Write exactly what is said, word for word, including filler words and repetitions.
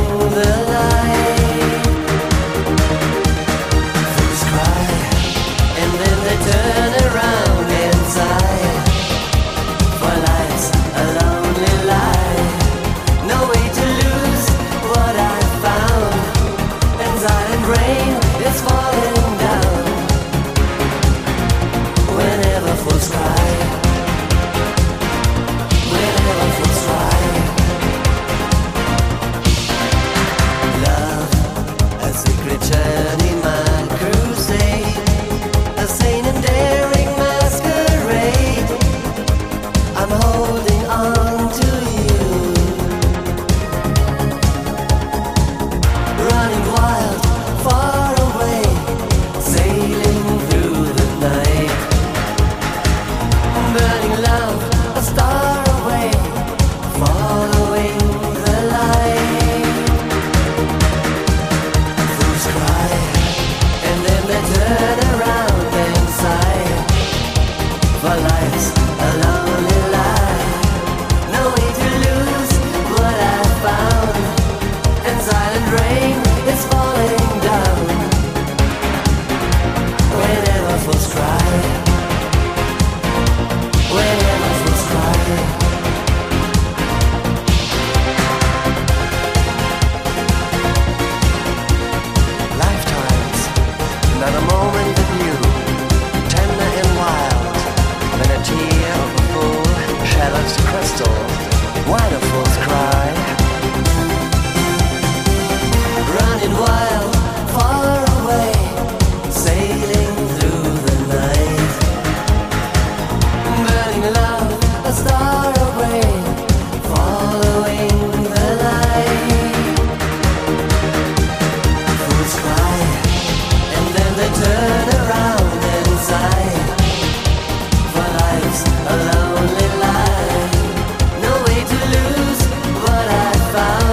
the light. Fools cry, and then they turn around and sigh. For life's a lonely lie. No way to lose what I found. And silent rain is falling down. Whenever fools cry, whenever fools cry. Love, a secret journey, my crusade, a sane and daring masquerade. I'm holding on to you, running wild, far away, sailing through the night. Burning love, a star away, following the light. Fools cry, and then they turn around and sigh. For life's a lonely lie. No way to lose what I found. And silent rain is falling down. Whenever fools cry, whenever fools cry. Lifetimes, not a moment of you, tender and wild, than a tear of a fool shatters crystal. Why do fools cry? Running wild, far away, sailing through the night. Burning love, a star away, following the light. Fools cry, and then they turn around and sigh. For life's a lonely lie. No way to lose what I found.